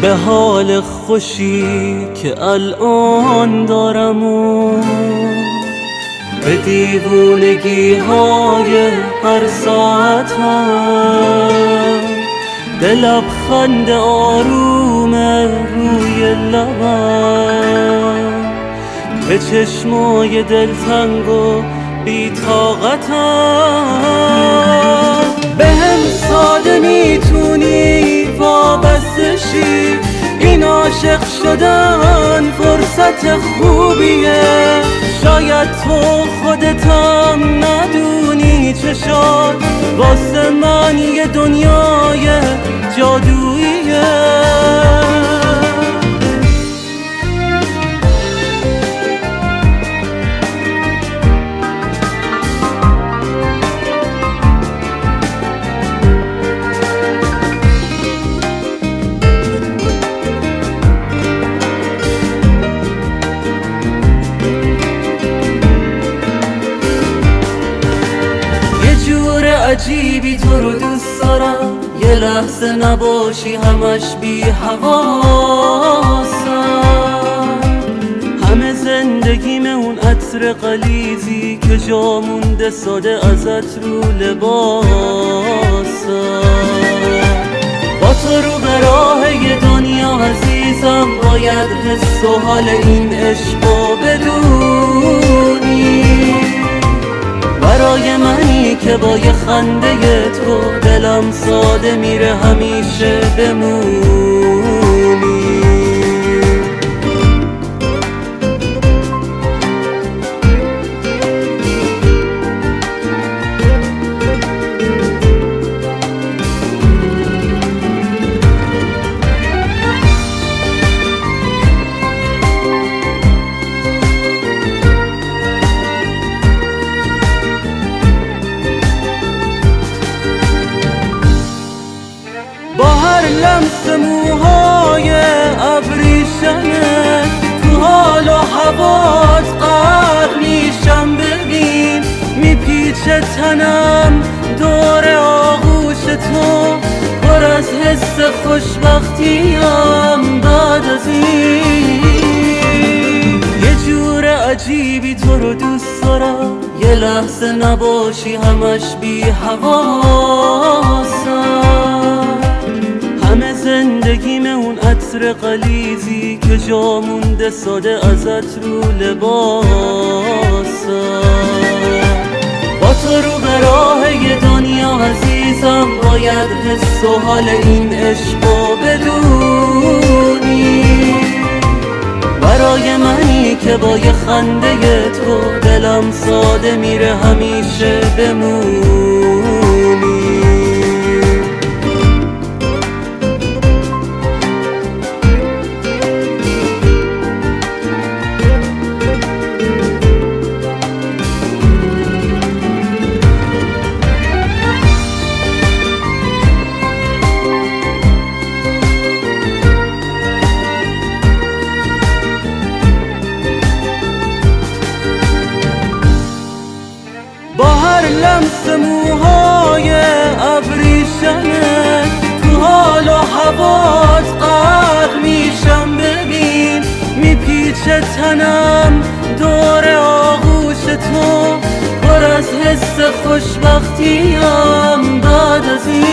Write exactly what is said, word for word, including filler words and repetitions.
یه حال خوشی که الان دارم و به دیوونگی های هر ساعتم دلم خنده آرومه روی لبم، به چشمای دلتنگ و بی‌طاقتم. به هم ساده میتونی وابسته شی، این عاشق شدن فرصت خوبیه. شاید تو خودتم ندونی چشات واسه من یه دنیای جادوییه. عجیبی تو رو دوست دارم، یه لحظه نباشی همش بی حواسم. همه زندگیم اون عطر غلیظی که جا مونده ساده ازت رو لباسم. با تو رو به راه یه دنیا عزیزم، باید حس و حال این عشقو بدونی. برای منی که با یه خنده تو دلم ساده میره همیشه بمونی. با هر لمس موهای ابریشمت تو حال و هوات غرق میشم. ببین میپیچه تنم دور آغوش تو، پر از حس خوشبختیم بعد از این. یه جور عجیبی تو رو دوست دارم، یه لحظه نباشی همش بی حواسم. همه زندگیم اون عطر غلیظی که جا مونده ساده ازت رو لباسم. با تو رو به راه یه دنیا عزیزم، باید حس و حال این عشقو بدونی. برای منی که با یه خنده تو دلم ساده میره همیشه بمونی. با هر لمس موهای ابریشمت تو حال و هوات غرق میشم. ببین میپیچه تنم دور آغوش تو، پر از حس خوشبختیم بعد از این.